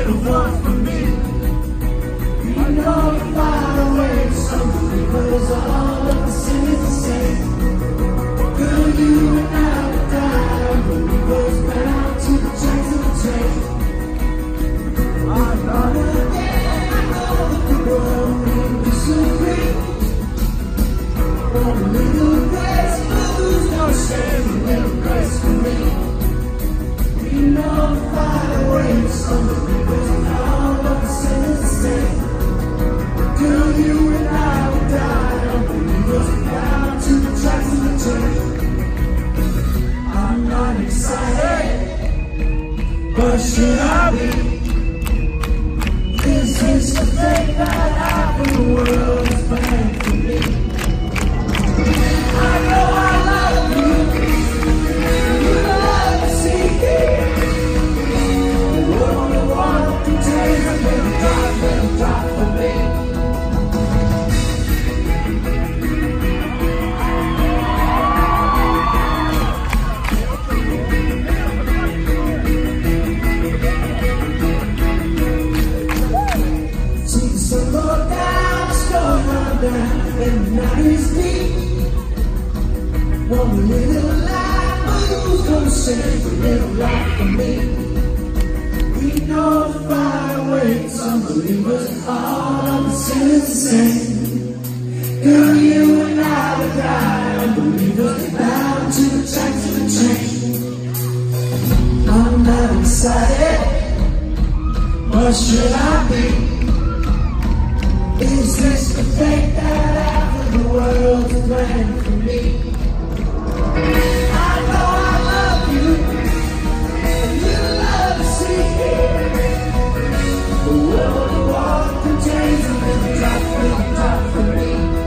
little one for me. We know the fire away, some believers all of the sin is the same. Girl, you and I will die, believers bound to the tracks of the train. I'm not again, I know that the world will disagree. One little grace, lose no shame, a little grace for me. We know the fire away, some believers all of the sin is the same. Girl, you and I will die, believers bound to the tracks of the train. I'm not excited, but should I be? Is this the fate that half of the world is planned for me? I know I love you, you love to see it. The world only one contains a little drop for me. And the night is deep. One little light, but who's gonna save a little light for me? We know the fire waits, some believers all of the sin is the same. Girl, you and I will die, unbelievers bound to the tracks of the train. I'm not excited, but should I be? Is this the fate that half of the world is planned for me? I know I love you, and you love to see it. The world of war contains a little drop for me.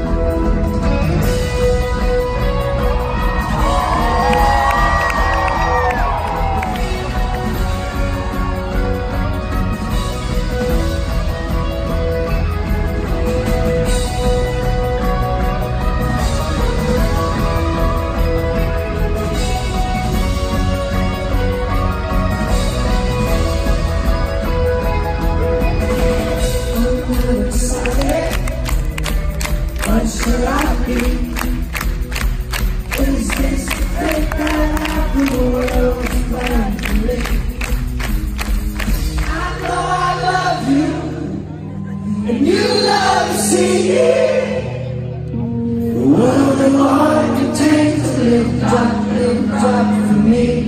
What should I be? Is this the fate that half of the world is planned for me? I know I love you, and you love to see it. The world of art contains a little drop for me.